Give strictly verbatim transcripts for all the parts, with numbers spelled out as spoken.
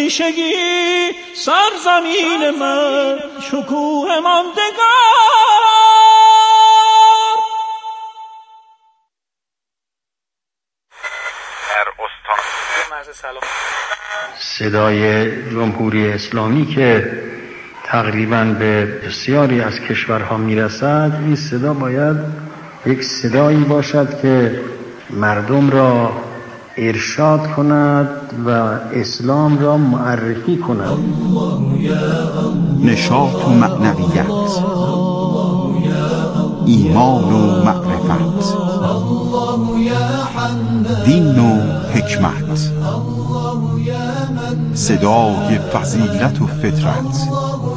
همیشگی سرزمین من شکوه ماندگار. صدای جمهوری اسلامی که تقریباً به بسیاری از کشورها میرسد، این صدا باید یک صدایی باشد که مردم را ارشاد کند و اسلام را معرفی کند. نشاط و معنویت، ایمان و معرفت، دین و حکمت، صدای فضیلت و فطرت.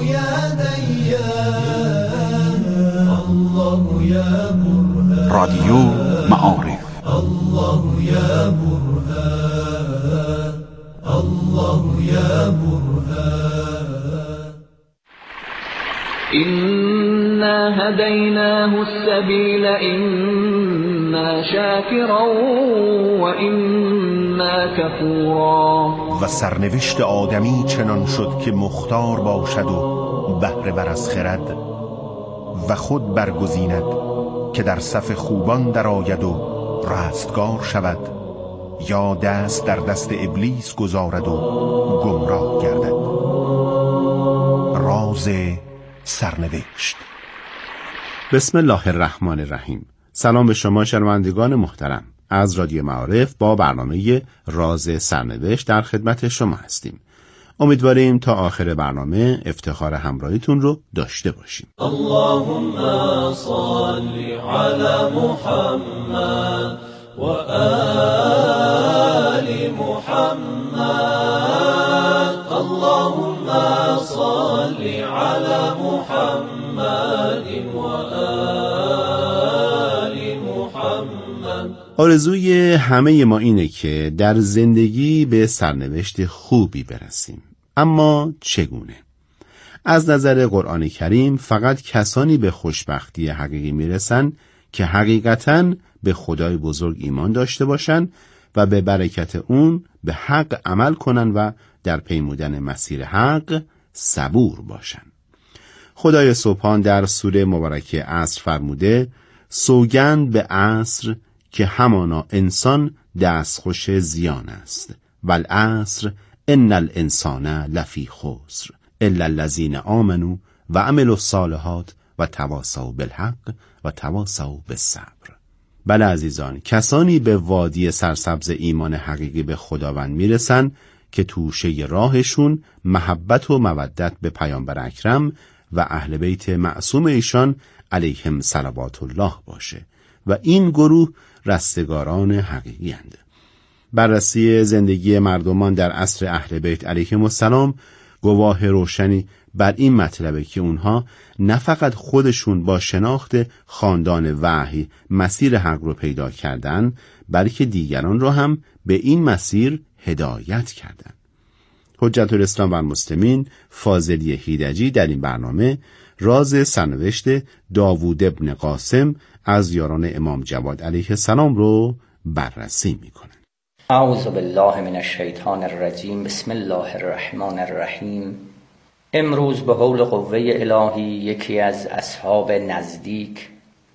رادیو معارف. الله یا برهان، الله یا برهان. إنا هديناه السبيل إما شاكرا وإما كفورا. و سرنوشت آدمی چنان شد که مختار باشد و بهره بر از خرد و خود برگزیند که در صف خوبان درآید و رستگار شود، یا دست در دست ابلیس گذارد و گمراه گردد. راز سرنوشت. بسم الله الرحمن الرحیم. سلام به شما شنوندگان محترم. از رادیو معارف با برنامه راز سرنوشت در خدمت شما هستیم. امیدواریم تا آخر برنامه افتخار همراهیتون رو داشته باشیم. اللهم صل علی محمد و آل محمد. اللهم صل علی محمد و آل محمد. آرزوی همه ما اینه که در زندگی به سرنوشت خوبی برسیم. اما چگونه؟ از نظر قرآن کریم فقط کسانی به خوشبختی حقیقی میرسن که حقیقتاً به خدای بزرگ ایمان داشته باشن و به برکت اون به حق عمل کنن و در پیمودن مسیر حق صبور باشن. خدای سبحان در سوره مبارکه عصر فرموده: سوگند به عصر که همانا انسان دستخوش زیان است، والعصر ان الانسان لفی خسر الا الذین آمنوا و عملوا الصالحات و تواصوا بالحق و تواصوا بالصبر. بله عزیزان، کسانی به وادی سرسبز ایمان حقیقی به خداوند میرسن که توشه راهشون محبت و مودت به پیامبر اکرم و اهل بیت معصوم ایشان علیهم صلوات الله باشه و این گروه رستگاران حقیقی اند. بررسی زندگی مردمان در عصر اهل بیت علیهم السلام گواه روشنی بر این مطلبه که اونها نه فقط خودشون با شناخت خاندان وحی مسیر حق رو پیدا کردن، بلکه دیگران رو هم به این مسیر هدایت کردن. حجت الاسلام و المسلمین فاضلی هیدجی در این برنامه راز سرنوشت داوود ابن قاسم از یاران امام جواد علیه السلام رو بررسی میکنه. اعوذ بالله من الشیطان الرجیم. بسم الله الرحمن الرحیم. امروز به حول قوه الهی یکی از اصحاب نزدیک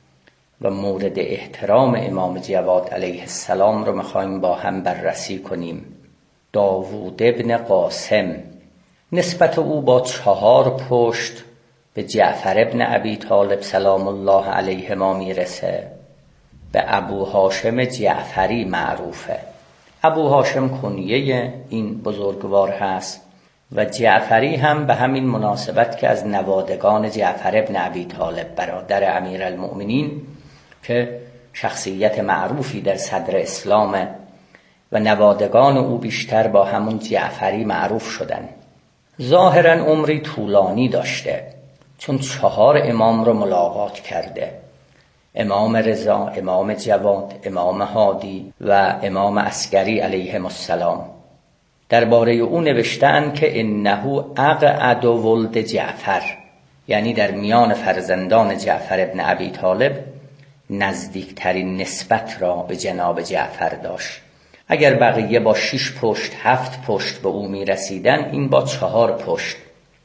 و مورد احترام امام جواد علیه السلام رو میخوایم با هم بررسی کنیم. داوود ابن قاسم. نسبت او با چهار پشت به جعفر ابن ابی طالب سلام الله علیه ما میرسه. به ابو هاشم جعفری معروفه. ابو هاشم کنیه این بزرگوار هست و جعفری هم به همین مناسبت که از نوادگان جعفر ابن ابی طالب برادر امیرالمؤمنین که شخصیت معروفی در صدر اسلام و نوادگان او بیشتر با همون جعفری معروف شدن. ظاهراً عمری طولانی داشته چون چهار امام رو ملاقات کرده: امام رضا، امام جواد، امام هادی و امام عسکری علیهم السلام. درباره او نوشتن که انه اقعد ولد جعفر، یعنی در میان فرزندان جعفر ابن ابی طالب نزدیکترین نسبت را به جناب جعفر داشت اگر بقیه با شش پشت هفت پشت به او می رسیدن، این با چهار پشت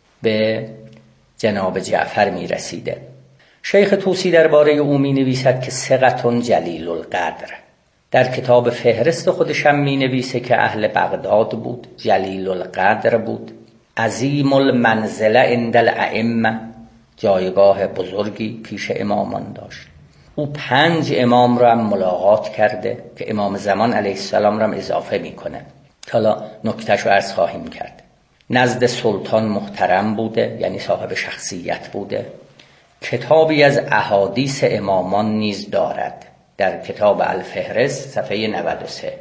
به جناب جعفر می رسیده. شیخ طوسی درباره او می نویسد که ثقة جلیل القدر. در کتاب فهرست خودش هم می نویسه که اهل بغداد بود، جلیل القدر بود، عظیم المنزله عند الائمه، جایگاه بزرگی پیش امامان داشت. او پنج امام را هم ملاقات کرده که امام زمان علیه السلام را هم اضافه میکنه. حالا نکتهش رو عرض خواهیم کرد. نزد سلطان محترم بوده، یعنی صاحب شخصیت بوده. کتابی از احادیث امامان نیز دارد. در کتاب الفهرست صفحه نود و سه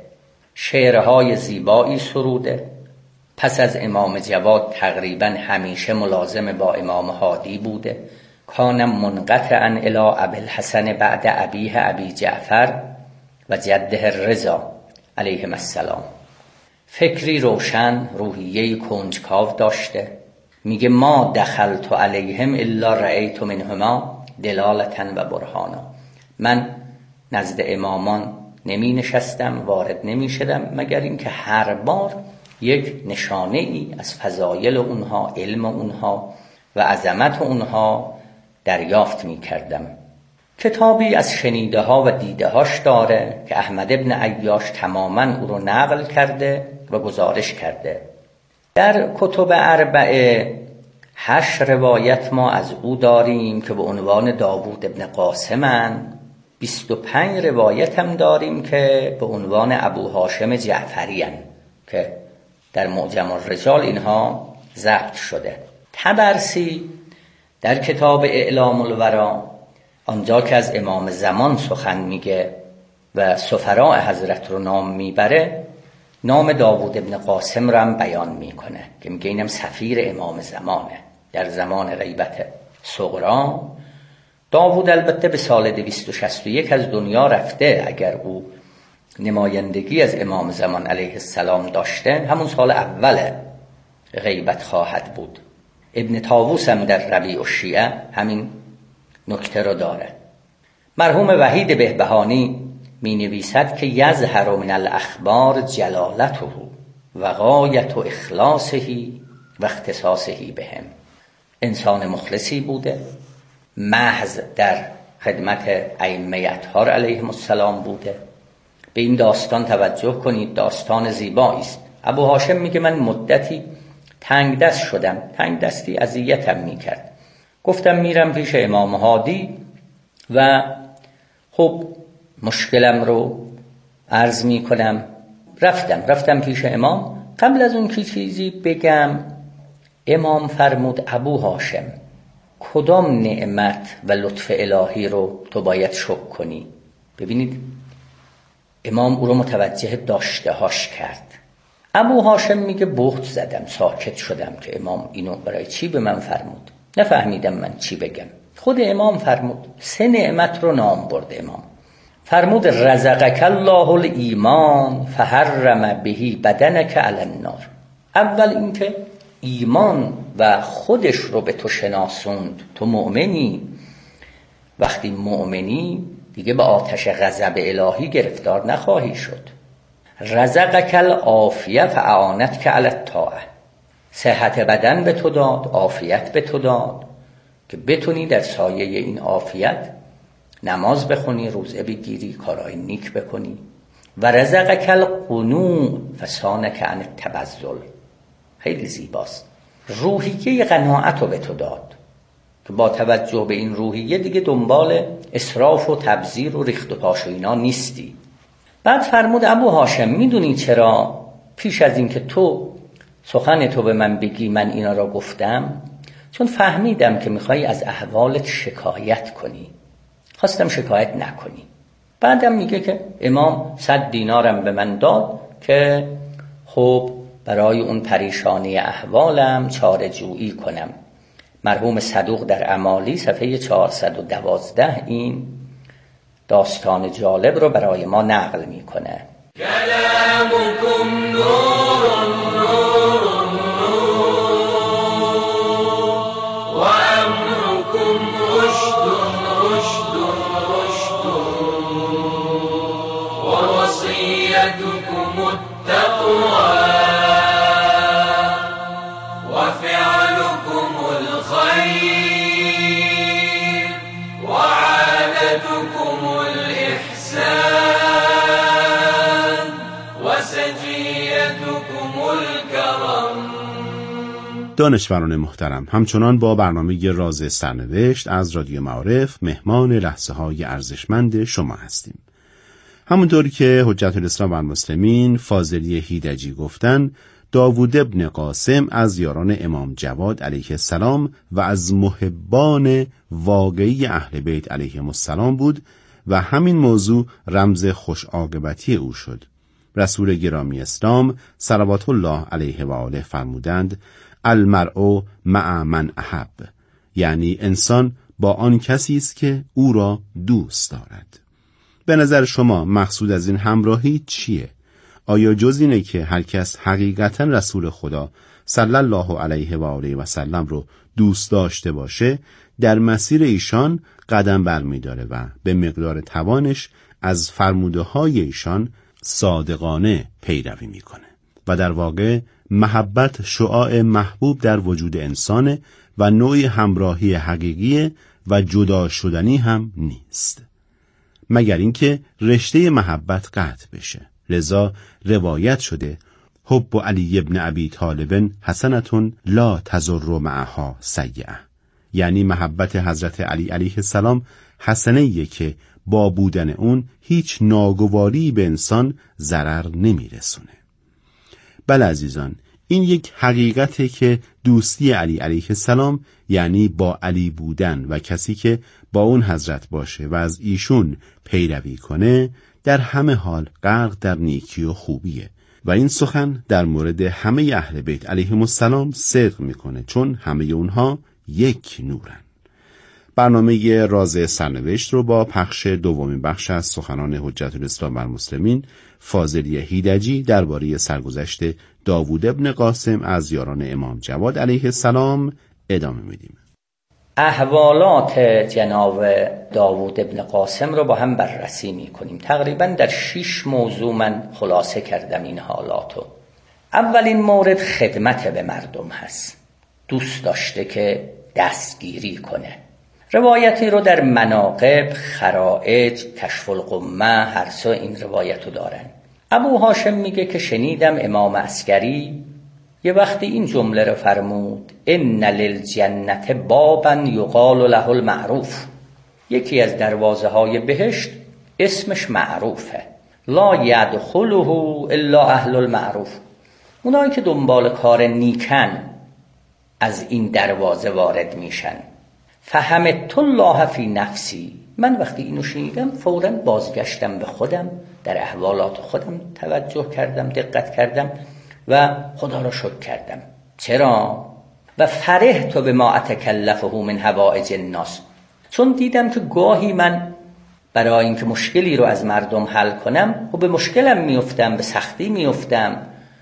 شعرهای زیبایی سروده. پس از امام جواد تقریبا همیشه ملازم با امام هادی بوده. کان منقطعا الی ابی الحسن بعد ابیه ابی جعفر و جده الرضا علیهم السلام. فکری روشن، روحیه کنجکاو داشته. میگه ما دخلت علیهم الا رأیت منهما دلالتا و برهانا. من نزد امامان نمی نشستم، وارد نمی شدم، مگر اینکه هر بار یک نشانه ای از فضایل اونها، علم اونها و عظمت اونها دریافت می کردم. کتابی از شنیده ها و دیده هاش داره که احمد ابن عیاش تماما او رو نقل کرده و گزارش کرده. در کتب اربعه هشت روایت ما از او داریم که به عنوان داوود ابن قاسمن. بیست و پنج روایت هم داریم که به عنوان ابو هاشم جعفری هن که در معجم الرجال اینها ضبط شده. طبرسی در کتاب اعلام الورا آنجا که از امام زمان سخن میگه و سفراء حضرت رو نام میبره، نام داوود ابن قاسم رو هم بیان میکنه که میگه اینم سفیر امام زمانه در زمان غیبت صغرا. داوود البته به سال دویست و شصت و یک از دنیا رفته. اگر او نمایندگی از امام زمان علیه السلام داشته، همون سال اول غیبت خواهد بود. ابن طاووس هم در ربیع الشیعه همین نکته رو داره. مرحوم وحید بهبهانی می نویسد که یظهر من الاخبار جلالته و غایت اخلاصه و اختصاصه بهم. انسان مخلصی بوده، محض در خدمت ائمه اطهار علیهم السلام بوده. به این داستان توجه کنید، داستان زیبایی است. ابو هاشم میگه من مدتی تنگ دست شدم، تنگ دستی اذیتم میکرد. گفتم میرم پیش امام هادی و خب مشکلم رو عرض میکنم. رفتم رفتم پیش امام. قبل از اون که چیزی بگم، امام فرمود ابو هاشم کدام نعمت و لطف الهی رو تو باید شکر کنی؟ ببینید امام او رو متوجه داشته هاش کرد. ابو هاشم میگه بهت زدم، ساکت شدم که امام اینو برای چی به من فرمود. نفهمیدم من چی بگم. خود امام فرمود، سه نعمت رو نام برد امام. فرمود رزقک الله الایمان فحرم بهی بدنک علی النار. اول اینکه ایمان و خودش رو به تو شناسوند، تو مؤمنی. وقتی مؤمنی دیگه به آتش غضب الهی گرفتار نخواهی شد. رزقک العافیه فاعانتک علی الطاعه. صحت بدن به تو داد، عافیت به تو داد که بتونی در سایه این عافیت نماز بخونی، روزه بگیری، کارهای نیک بکنی. و رزقک القنوع فصانک عن التبذل. خیلی زیباست. روحیه قناعت رو به تو داد که با توجه به این روحیه دیگه دنبال اسراف و تبذیر و ریخت و پاش و اینا نیستی. بعد فرمود ابو هاشم میدونی چرا پیش از این که تو سخن تو به من بگی من اینا را گفتم؟ چون فهمیدم که میخوای از احوالت شکایت کنی، خواستم شکایت نکنی. بعدم میگه که امام صد دینارم به من داد که خب برای اون پریشانی احوالم چاره جویی کنم. مرحوم صدوق در اعمالی صفحه چهارصد و دوازده این داستان جالب رو برای ما نقل میکنه. کلامکم نور نور و امرکم رشد رشد رشد و وصیتکم دانشوران محترم، همچنان با برنامه راز سرنوشت از رادیو معارف مهمان لحظه های ارزشمند شما هستیم. همونطوری که حجت الاسلام و المسلمین فاضلی هیدجی گفتن، داوود ابن قاسم از یاران امام جواد علیه السلام و از محبان واقعی اهل بیت علیهم السلام بود و همین موضوع رمز خوش عاقبتی او شد. رسول گرامی اسلام صلوات الله علیه و آله فرمودند: المرء مع من احب، یعنی انسان با آن کسی است که او را دوست دارد. به نظر شما مقصود از این همراهی چیه؟ آیا جز اینه که هر کس حقیقتا رسول خدا صلی الله علیه و آله و سلم رو دوست داشته باشه، در مسیر ایشان قدم برمی‌داره و به مقدار توانش از فرموده های ایشان صادقانه پیروی میکنه و در واقع محبت شعاع محبوب در وجود انسانه و نوعی همراهی حقیقی و جدا شدنی هم نیست، مگر اینکه رشته محبت قطع بشه. لذا روایت شده: حب علی ابن ابی طالب حسنة لا تضر معها سیئة، یعنی محبت حضرت علی علیه السلام حسنه‌ایه که با بودن اون هیچ ناگواری به انسان ضرر نمیرسونه. بله عزیزان، این یک حقیقته که دوستی علی علیه السلام یعنی با علی بودن و کسی که با اون حضرت باشه و از ایشون پیروی کنه در همه حال غرق در نیکی و خوبیه و این سخن در مورد همه اهل بیت علیهم السلام صدق میکنه، چون همه اونها یک نورن. برنامه راز سرنوشت رو با پخش دومین بخش از سخنان حجت الاسلام و المسلمین فاضلی هیدجی درباره سرگذشت داوود ابن قاسم از یاران امام جواد علیه السلام ادامه میدیم. احوالات جناب داوود ابن قاسم رو با هم بررسی میکنیم. تقریبا در شش موضوع من خلاصه کردم این حالاتو. اولین مورد خدمت به مردم هست. دوست داشته که دستگیری کنه. روایتی رو در مناقب، خرائج، کشف القمه هر سه این روایتو دارن. ابو هاشم میگه که شنیدم امام عسکری یه وقتی این جمله رو فرمود: ان للجنة بابا یقال له المعروف، یکی از دروازه های بهشت اسمش معروفه، لا یدخله الا اهل المعروف، اونایی که دنبال کار نیکن از این دروازه وارد میشن. فهمت الله فی نفسی، من وقتی اینو شنیدم فوراً بازگشتم به خودم، در احوالات خودم توجه کردم، دقت کردم و خدا را شکر کردم. چرا؟ و فرحت بما اتکلفه من حوائج الناس، چون دیدم که گاهی من برای اینکه مشکلی رو از مردم حل کنم و به مشکلم میافتم، به سختی میافتم،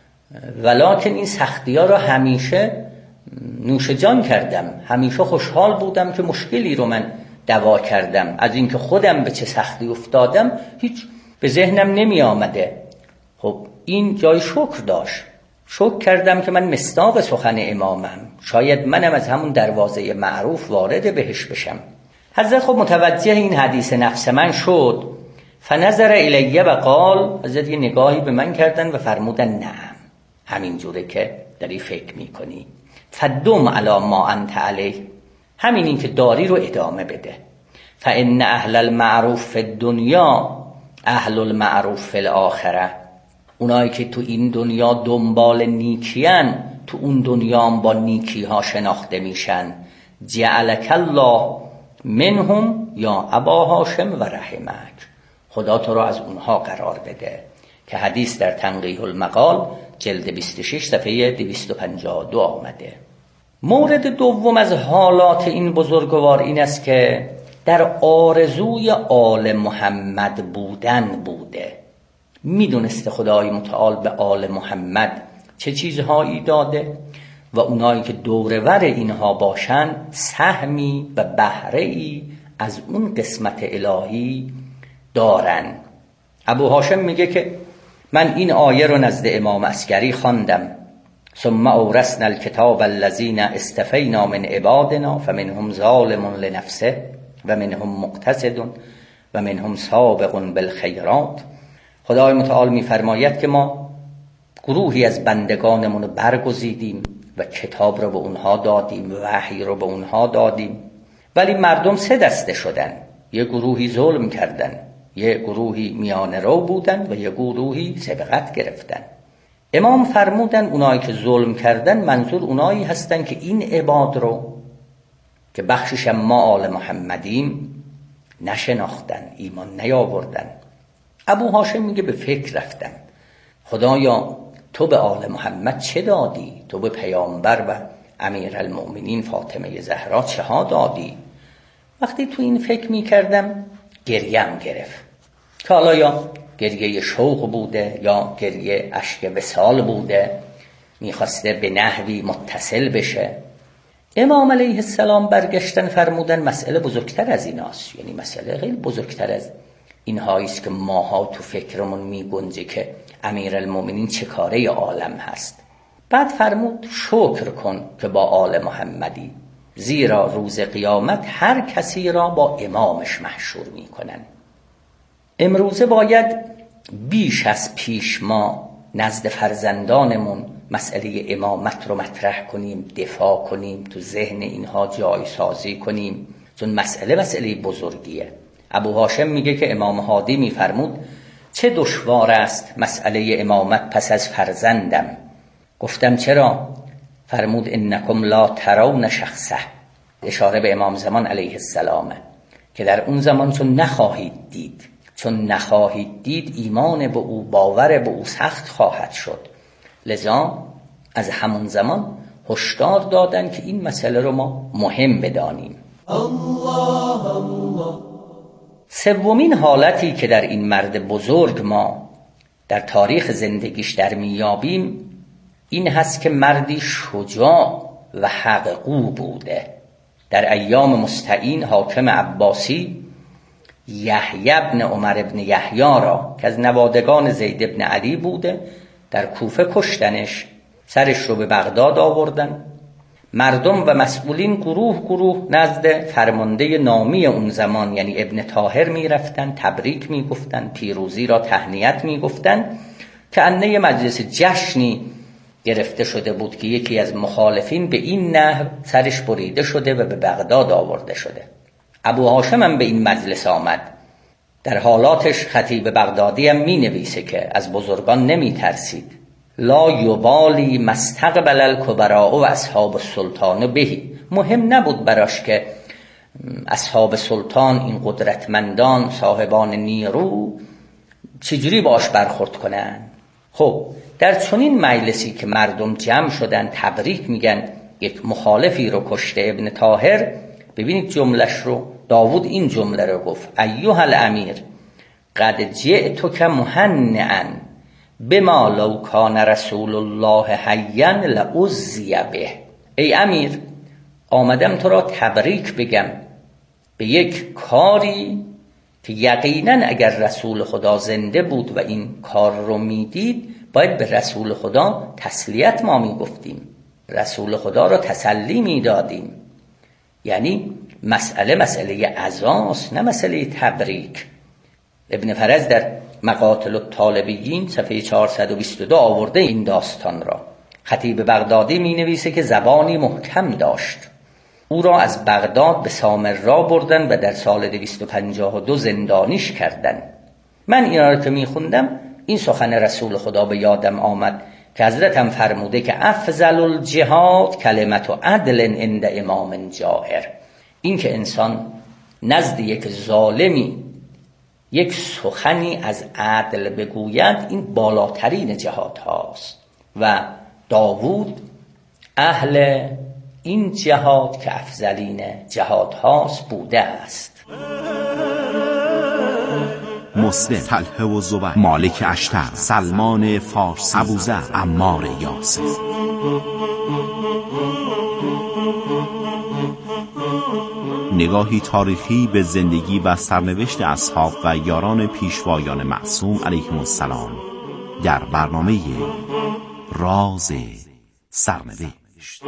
ولکن این سختی ها رو همیشه نوش جان کردم، همیشه خوشحال بودم که مشکلی رو من دوا کردم. از اینکه خودم به چه سختی افتادم هیچ به ذهنم نمی آمده. خب این جای شکر داشت. شکر کردم که من مصداق سخن امامم، شاید منم از همون دروازه معروف وارد بهش بشم. حضرت خب متوجه این حدیث نفس من شد. فنظر الیه و قال، حضرت یه نگاهی به من کردن و فرمودن نعم، همین جوره که داری فکر میکنی، فدم علی ما انت علیه، همین این که داری رو ادامه بده. فان اهل المعروف فی الدنیا اهل المعروف فی الاخره، اونایی که تو این دنیا دنبال نیکیان تو اون دنیا هم با نیکی ها شناخته میشن. جعلک الله منهم یا ابا هاشم و رحمک، خدا تو رو از اونها قرار بده، که حدیث در تنقیح المقال جلد بیست و شش صفحه دویست و پنجاه و دو آمده. مورد دوم از حالات این بزرگوار این است که در آرزوی آل محمد بودن بوده. میدونسته خدای متعال به آل محمد چه چیزهایی داده و اونایی که دورور اینها باشن سهمی و بهره‌ای از اون قسمت الهی دارن. ابو هاشم میگه که من این آیه رو نزد امام عسکری خواندم: ثم اورثنا الکتاب الذین استفینا من عبادنا فمنهم ظالم لنفسه و منهم مقتصد و منهم سابق بالخیرات. خدای متعال میفرماید که ما گروهی از بندگانمون رو برگزیدیم و کتاب رو به اونها دادیم، وحی رو به اونها دادیم، ولی مردم سه دسته شدن. یه گروهی ظلم کردن، یه گروهی میانه رو بودن و یه گروهی سبقت گرفتن. امام فرمودن اونایی که ظلم کردن منظور اونایی هستن که این عباد رو که بخشش ما آل محمدیم نشناختن، ایمان نیاوردن. ابو هاشم میگه به فکر رفتم خدایا تو به آل محمد چه دادی؟ تو به پیامبر و امیرالمؤمنین فاطمه زهرا چه ها دادی؟ وقتی تو این فکر میکردم گریم گرفت که حالا یا گریه شوق بوده یا گریه اشک وصال بوده، میخواسته به نحوی متصل بشه. امام علیه السلام برگشتن فرمودن مسئله بزرگتر از ایناست، یعنی مسئله خیلی بزرگتر از اینهاییست که ماها تو فکرمون میگنجه که امیرالمؤمنین چه کاره عالم هست. بعد فرمود شکر کن که با آل محمدی، زیرا روز قیامت هر کسی را با امامش محشور میکنن. امروزه باید بیش از پیش ما نزد فرزندانمون مسئله امامت رو مطرح کنیم، دفاع کنیم، تو ذهن اینها جای سازی کنیم، چون مسئله مسئله بزرگیه. ابو هاشم میگه که امام هادی میفرمود چه دشوار است مسئله امامت پس از فرزندم. گفتم چرا؟ فرمود انکم لا ترون شخصه، اشاره به امام زمان علیه السلام که در اون زمان چون نخواهید دید، چون نخواهید دید ایمان به او، باور به او سخت خواهد شد. لذا از همون زمان هشدار دادن که این مسئله رو ما مهم بدانیم. الله الله. سومین حالتی که در این مرد بزرگ ما در تاریخ زندگیش در میابیم این هست که مردی شجاع و حق‌گو بوده. در ایام مستعین حاکم عباسی یحیی ابن عمر ابن یحیی را که از نوادگان زید ابن علی بوده در کوفه کشتنش، سرش رو به بغداد آوردن. مردم و مسئولین گروه گروه نزد فرمانده نامی اون زمان یعنی ابن طاهر می رفتن، تبریک می گفتن، پیروزی را تهنیت می گفتن که انه مجلس جشنی گرفته شده بود که یکی از مخالفین به این نحو سرش بریده شده و به بغداد آورده شده. ابو هاشم هم به این مجلس آمد. در حالاتش خطیب بغدادی هم می نویسه که از بزرگان نمی ترسید. لا یبالی مستقبل الکبراء و اصحاب السلطان بهی. مهم نبود براش که اصحاب سلطان، این قدرتمندان صاحبان نیرو چجوری باش برخورد کنن. خب در چنین مجلسی که مردم جمع شدن تبریک میگن یک مخالفی رو کشته ابن طاهر، ببینید جملش رو. داوود این جمله رو گفت ایها الامیر قد جئتک مهنئا بما لو کان رسول الله حیا لعزی به. ای امیر آمدم تو را تبریک بگم به یک کاری که یقینا اگر رسول خدا زنده بود و این کار رو میدید باید به رسول خدا تسلیت ما میگفتیم، رسول خدا را تسلی میدادیم. یعنی مسئله مسئله عزاست نه مسئله تبریک. ابن فرز در مقاتل الطالبیین صفحه چهارصد و بیست و دو آورده این داستان را. خطیب بغدادی می نویسه که زبانی محکم داشت. او را از بغداد به سامرا بردن و در سال دویست و پنجاه و دو زندانیش کردن. من اینا را که می خوندم این سخن رسول خدا به یادم آمد که حضرتم فرموده که افضل الجهاد کلمت و عدل عند امام جائر. این که انسان نزد یک ظالمی یک سخنی از عدل بگوید این بالاترین جهاد هاست و داوود اهل این جهاد که افضلین جهاد هاست بوده است. مسلم، طلحه و زبیر، مالک اشتر، سلمان فارسی، ابوذر، عمار یاسر. نگاهی تاریخی به زندگی و سرنوشت اصحاب و یاران پیشوایان معصوم علیهم السلام در برنامه راز سرنوشت.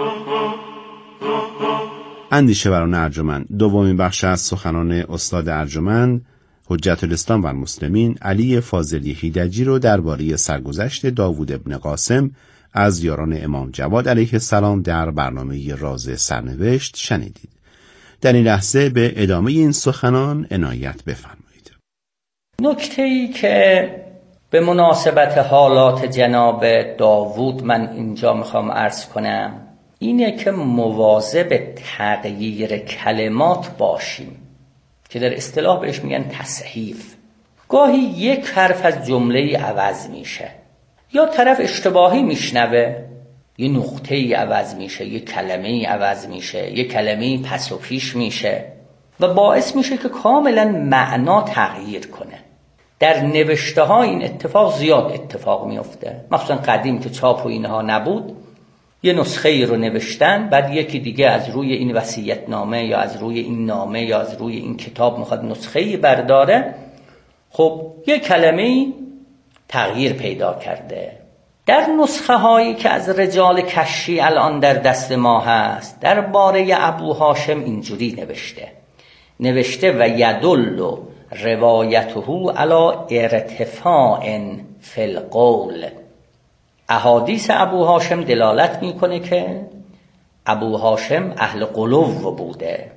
اندیشه بران ارجمند، دومین بخش از سخنان استاد ارجمند حجت الاسلام و المسلمین علی فاضلی هیدجی رو درباره سرگذشت داوود ابن قاسم از یاران امام جواد علیه السلام در برنامه راز سرنوشت شنیدید. در این لحظه به ادامه این سخنان عنایت بفرمایید. نکته‌ای که به مناسبت حالات جناب داوود من اینجا میخوام عرض کنم اینه که مواظب تغییر کلمات باشیم که در اصطلاح بهش میگن تصحیف. گاهی یک حرف از جمله عوض میشه، یا طرف اشتباهی میشنوه، یه نقطه‌ای عوض میشه، یه کلمه‌ای عوض میشه، یه کلمه‌ای پس و پیش میشه و باعث میشه که کاملا معنا تغییر کنه. در نوشته ها این اتفاق زیاد اتفاق میفته، مخصوصا قدیم که چاپ و اینها نبود، یه نسخه ای رو نوشتن، بعد یکی دیگه از روی این وصیت نامه یا از روی این نامه یا از روی این کتاب میخواد نسخه ای برداره، خب یه کلمه تغییر پیدا کرده. در نسخه هایی که از رجال کشی الان در دست ما هست درباره ابو هاشم اینجوری نوشته نوشته و یدل روایته علی ارتفاع فی القول. احادیث ابو هاشم دلالت میکنه که ابو هاشم اهل قلو بوده.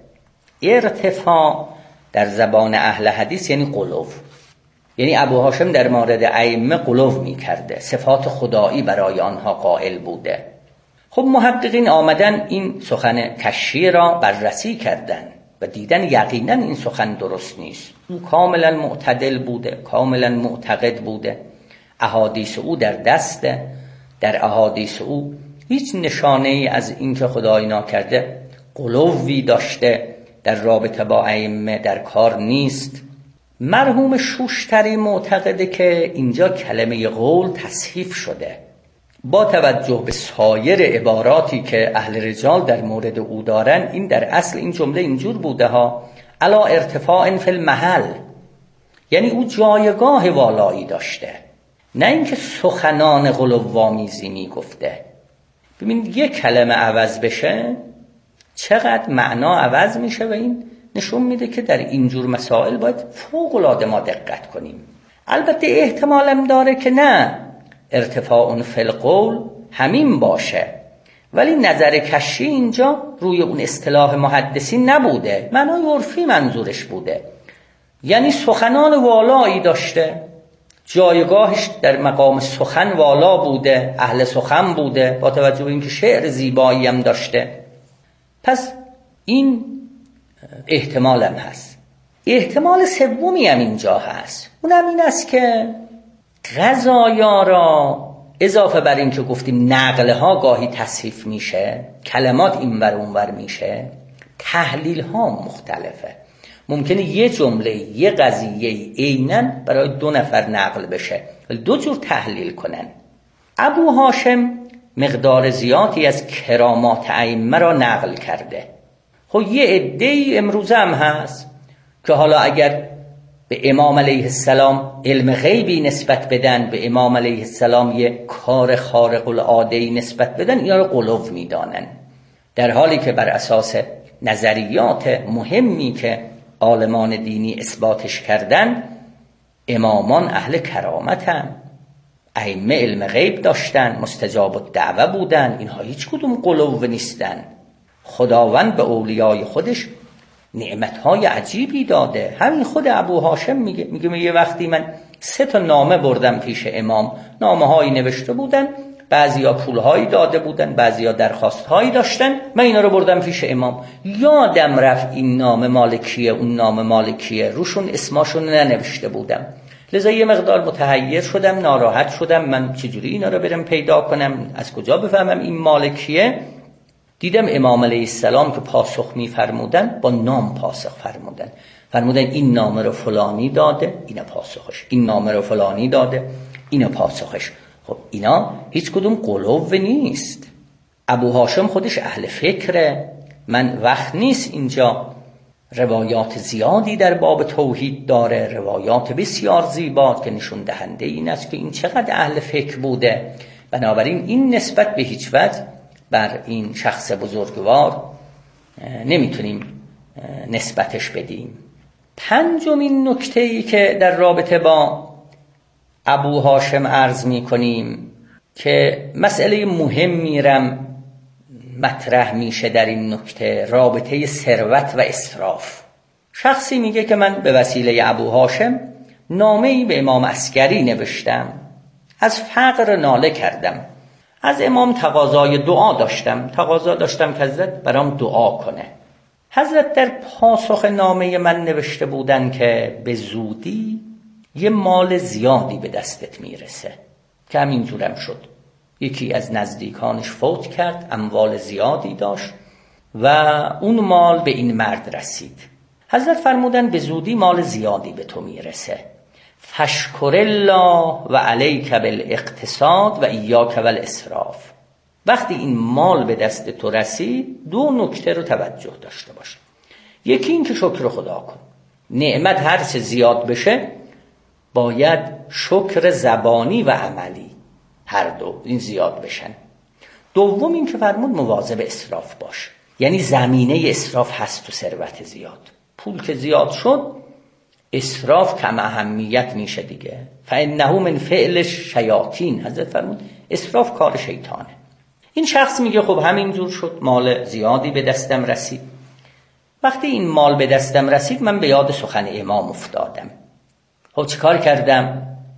ارتفاع در زبان اهل حدیث یعنی قلو، یعنی ابو هاشم در مورد ائمه قلو میکرده، صفات خدایی برای آنها قائل بوده. خب محققین آمدن این سخن کشی را بررسی کردن و دیدن یقینا این سخن درست نیست. او کاملا معتدل بوده، کاملا معتقد بوده، احادیث او در دسته، در احادیث او هیچ نشانه ای از اینکه خدایی ناکرده قلوی داشته در رابطه با ائمه در کار نیست. مرحوم شوشتری معتقده که اینجا کلمه قول تصحیف شده. با توجه به سایر عباراتی که اهل رجال در مورد او دارن، این در اصل این جمله اینجور بوده ها علا ارتفاع فی المحل، یعنی او جایگاه والایی داشته، نه اینکه سخنان غلوآمیزی می گفته. ببین یک کلمه عوض بشه چقدر معنا عوض میشه و این نشون میده که در اینجور مسائل باید فوق العاده ما دقت کنیم. البته احتمالم داره که نه ارتفاع فی القول همین باشه، ولی نظر کشی اینجا روی اون اصطلاح محدثین نبوده، معنای عرفی منظورش بوده، یعنی سخنان والایی داشته، جایگاهش در مقام سخن والا بوده، اهل سخن بوده، با توجه به اینکه شعر زیبایی هم داشته. پس این احتمال هم هست. احتمال سومی هم اینجا هست، اونم این است که قضایا را اضافه بر این که گفتیم نقل ها گاهی تصحیف میشه، کلمات این ور اون ور میشه، تحلیل ها مختلفه. ممکنه یه جمله یه قضیه عیناً برای دو نفر نقل بشه ولی دو جور تحلیل کنن. ابو هاشم مقدار زیادی از کرامات ائمه را نقل کرده. خب یه عده‌ای امروزه هم هست که حالا اگر به امام علیه السلام علم غیبی نسبت بدن، به امام علیه السلام یه کار خارق العاده‌ای نسبت بدن، اینا رو قلو میدانن، در حالی که بر اساس نظریات مهمی که عالمان دینی اثباتش کردن، امامان اهل کرامتن، ائمه علم غیب داشتن، مستجاب الدعوه بودن، اینها هیچ کدوم قلو نیستن. خداوند به اولیای خودش نعمتهای عجیبی داده. همین خود ابو هاشم میگه میگه یه وقتی من سه تا نامه بردم پیش امام، نامه هایی نوشته بودن، بعضیا پولهایی داده بودن، بعضیا درخواست هایی داشتن، من اینا رو بردم پیش امام، یادم رفت این نامه مالکیه اون نامه مالکیه، روشون اسماشون ننوشته بودم، لذا یه مقدار متحیر شدم، ناراحت شدم، من چجوری اینا رو برم پیدا کنم، از کجا بفهمم این مالکیه؟ دیدم امام علیه السلام که پاسخ می‌فرمودن با نام پاسخ فرمودن، فرمودن این نامه رو فلانی داده، این پاسخش، این نامه رو فلانی داده، این پاسخش. خب اینا هیچ کدوم قلو نیست. ابو هاشم خودش اهل فکره. من وقت نیست اینجا، روایات زیادی در باب توحید داره، روایات بسیار زیبا که نشون دهنده این است که این چقدر اهل فکر بوده. بنابراین این نسبت به هیچ وجه بر این شخص بزرگوار نمیتونیم نسبتش بدیم. پنجمین نکته‌ای که در رابطه با ابو هاشم عرض می کنیم که مسئله مهم میرم مطرح میشه در این نکته، رابطه ثروت و اسراف. شخصی میگه که من به وسیله ابو هاشم نامه‌ای به امام عسکری نوشتم، از فقر ناله کردم، از امام تقاضای دعا داشتم، تقاضا داشتم که حضرت برام دعا کنه. حضرت در پاسخ نامه من نوشته بودن که به زودی یه مال زیادی به دستت میرسه، که همینجورم شد. یکی از نزدیکانش فوت کرد، اموال زیادی داشت و اون مال به این مرد رسید. حضرت فرمودن به زودی مال زیادی به تو میرسه، فشکر الله و علیک بالاقتصاد و ایاک والاسراف. وقتی این مال به دست تو رسید دو نکته رو توجه داشته باش. یکی این که شکر خدا کن، نعمت هر چه زیاد بشه باید شکر زبانی و عملی هر دو این زیاد بشن. دوم این که فرمود مواظب اسراف باش، یعنی زمینه اسراف هست تو ثروت زیاد. پول که زیاد شد اسراف کم اهمیت میشه دیگه. فانه من فعل شیاطین، حضرت فرمود اسراف کار شیطانه. این شخص میگه خب همینجور شد، مال زیادی به دستم رسید. وقتی این مال به دستم رسید من به یاد سخن امام افتادم. خب چه کار کردم؟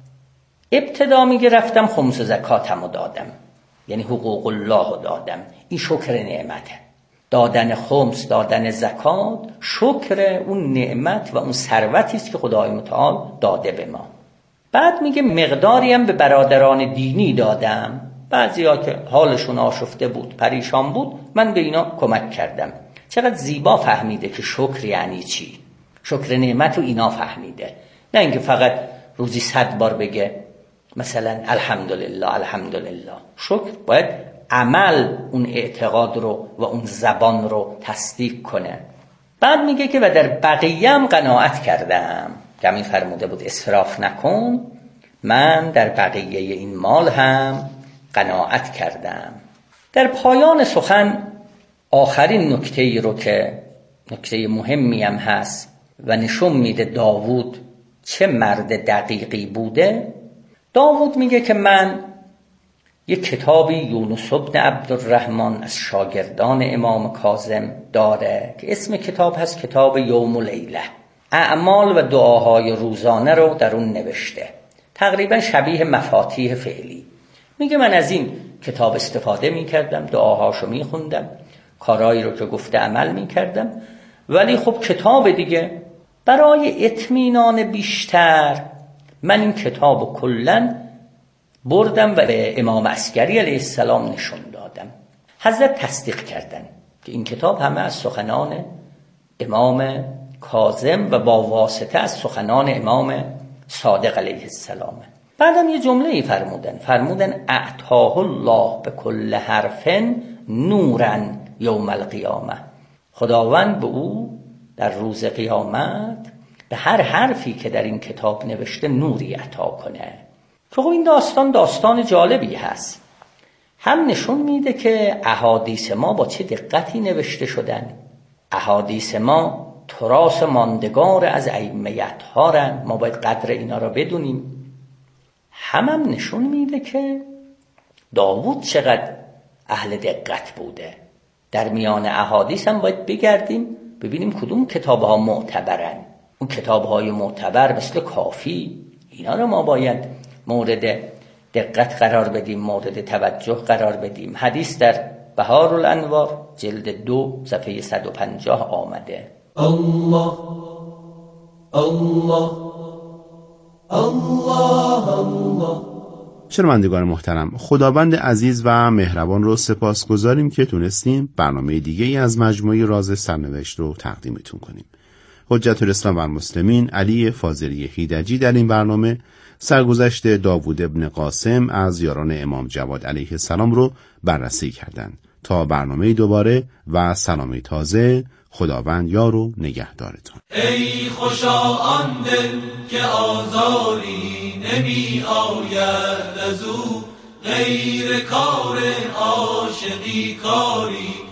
ابتدا میگه رفتم خمس زکاتمو دادم، یعنی حقوق الله رو دادم. این شکر نعمته، دادن خمس، دادن زکات شکر اون نعمت و اون ثروتی است که خدای متعال داده به ما. بعد میگه مقداری هم به برادران دینی دادم، بعضیا که حالشون آشفته بود، پریشان بود، من به اینا کمک کردم. چقدر زیبا فهمیده که شکر یعنی چی، شکر نعمت رو اینا فهمیده، نه اینکه فقط روزی صد بار بگه مثلا الحمدلله الحمدلله. شکر باید عمل اون اعتقاد رو و اون زبان رو تصدیق کنه. بعد میگه که و در بقیه هم قناعت کردم، که همین فرموده بود اسراف نکن، من در بقیه این مال هم قناعت کردم. در پایان سخن آخرین نکته ای رو که نکته مهمی هم هست و نشون میده داوود چه مرد دقیقی بوده. داوود میگه که من یک کتابی یونس بن عبدالرحمن از شاگردان امام کاظم داره که اسم کتاب هست کتاب یوم و لیله. اعمال و دعاهای روزانه رو در اون نوشته، تقریبا شبیه مفاتیح فعلی. میگه من از این کتاب استفاده میکردم، دعاهاشو میخوندم، کارهایی رو که گفته عمل میکردم. ولی خب کتاب دیگه، برای اطمینان بیشتر من این کتاب رو کلن بردم و به امام عسکری علیه السلام نشون دادم. حضرت تصدیق کردن که این کتاب همه از سخنان امام کاظم و با واسطه از سخنان امام صادق علیه السلام. بعدم یه جمله ای فرمودن فرمودن اعطاه الله به کل حرف نورا یوم القیامه. خداوند به او در روز قیامت به هر حرفی که در این کتاب نوشته نوری عطا کنه. که خب این داستان داستان جالبی هست، هم نشون میده که احادیث ما با چه دقتی نوشته شدن. احادیث ما تراث ماندگار از ائمه اطهارن، ما باید قدر اینا را بدونیم. هم هم نشون میده که داوود چقدر اهل دقت بوده. در میان احادیث هم باید بگردیم ببینیم کدوم کتاب‌ها معتبرن. اون کتاب‌های معتبر مثل کافی، اینا رو ما باید مورد دقت قرار بدیم، مورد توجه قرار بدیم. حدیث در بهار الانوار جلد دو صفحه صد و پنجاه آمده. الله الله الله الله. شنوندگان محترم، خداوند عزیز و مهربان رو سپاسگزاریم که تونستیم برنامه دیگه‌ای از مجموعه راز سرنوشت رو تقدیمتون کنیم. حجت الاسلام و المسلمین علی فاضلی هیدجی در این برنامه سرگذشت داوود ابن قاسم از یاران امام جواد علیه السلام رو بررسی کردند. تا برنامه دوباره و سلام تازه، خداوند یار و نگهدارتون. ای خوشا آن دل که آزاری نمی آید از او، غیر کار عاشقی کاری